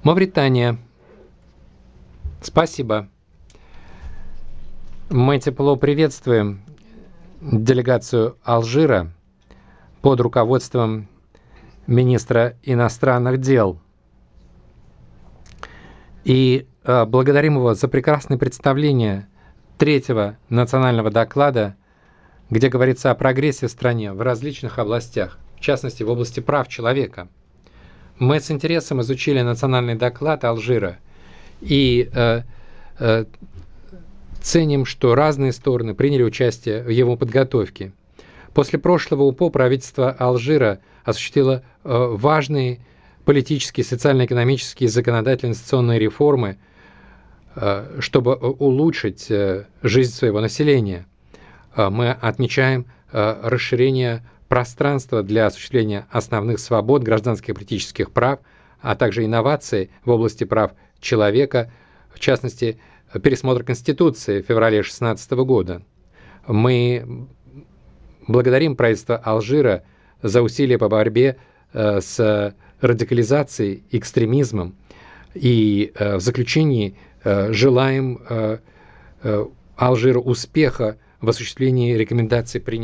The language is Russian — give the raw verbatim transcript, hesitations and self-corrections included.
Мавритания. Спасибо. Мы тепло приветствуем делегацию Алжира под руководством министра иностранных дел. И э, благодарим его за прекрасное представление третьего национального доклада, где говорится о прогрессе в стране в различных областях, в частности, в области прав человека. Мы с интересом изучили национальный доклад Алжира и э, э, ценим, что разные стороны приняли участие в его подготовке. После прошлого УПО правительство Алжира осуществило э, важные политические, социально-экономические, законодательные, инвестиционные реформы, э, чтобы улучшить э, жизнь своего населения. Э, мы отмечаем э, расширение пространства для осуществления основных свобод, гражданских и политических прав, а также инноваций в области прав человека, в частности, пересмотр Конституции в феврале две тысячи шестнадцатого года. Мы благодарим правительство Алжира за усилия по борьбе э, с радикализацией, экстремизмом. И э, в заключении э, желаем э, э, Алжиру успеха в осуществлении рекомендаций, принятых